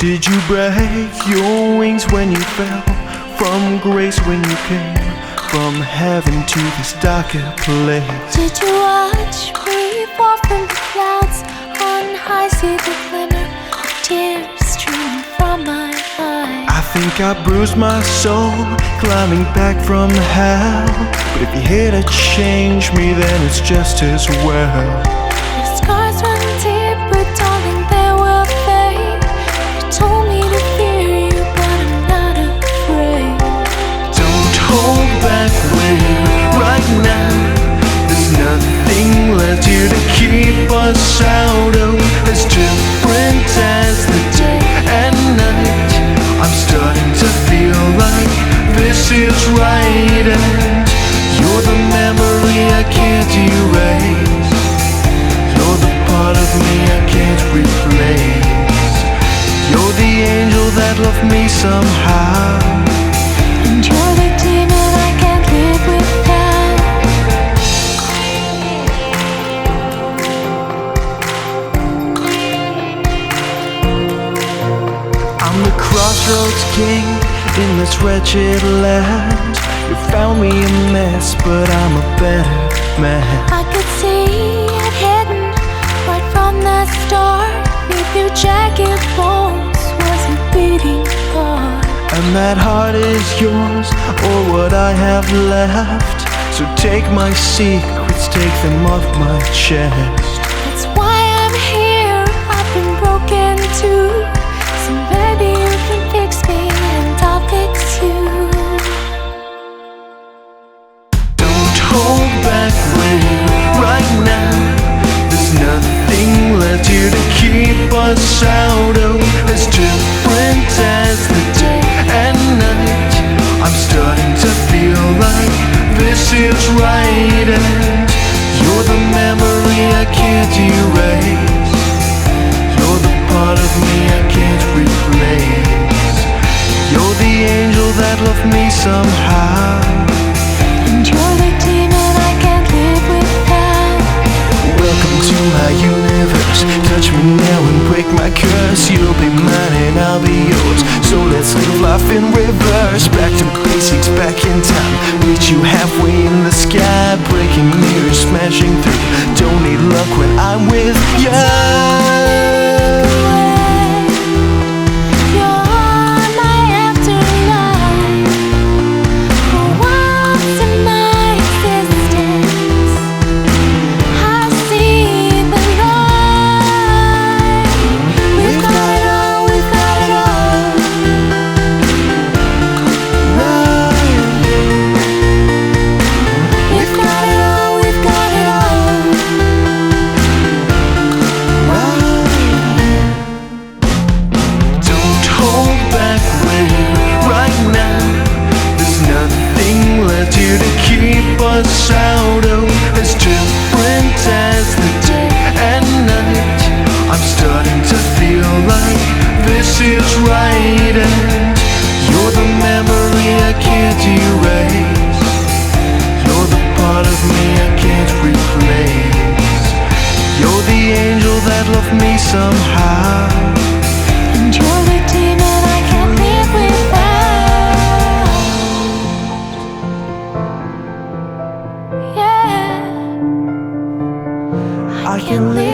Did you break your wings when you fell from grace when you came from heaven to this darker place? Did you watch me fall from the clouds on high, see the glimmer of tears streaming from my eyes? I think I bruised my soul climbing back from hell, but if you're here to change me, then it's just as well. The scars run deep, but darling, they will fade. You told me to fear you, but I'm not afraid. Don't hold back when right now there's nothing left here to keep us out of as different as the day and night. I'm starting to feel like this is right, and you're the memory I can't erase. You're the part of me I can't replace. You're the angel that loved me somehow, And you're the demon I can't live without. I'm the crossroads king in this wretched land. You found me a mess, but I'm a better man. I could see it hidden right from the start. Beneath your jagged bones was a beating heart. And that heart is yours, or what I have left. So take my secrets, take them off my chest. That's why I'm here, I've been broken too. So maybe you can fix me and I'll fix you. Don't hold back when right now there's nothing left here to keep us out of as different as the day and night. I'm starting to feel like this is right, and you're the memory I can't erase. You're the part of me I can't replace. You're the angel that loved me somehow, And you're the demon I can't live without. welcome to my universe. Touch me now and break my curse. You'll be mine and I'll be yours. So let's live life in reverse. Back to basics, back in time. Meet you halfway in the sky. Breaking mirrors, smashing through. Don't need luck when I'm with you. Us out of as different as the day and night. I'm starting to feel like this is right, and you're the memory I can't erase. You're the part of me I can't replace. You're the angel that loved me somehow, And you're the demon I can't live without. I can live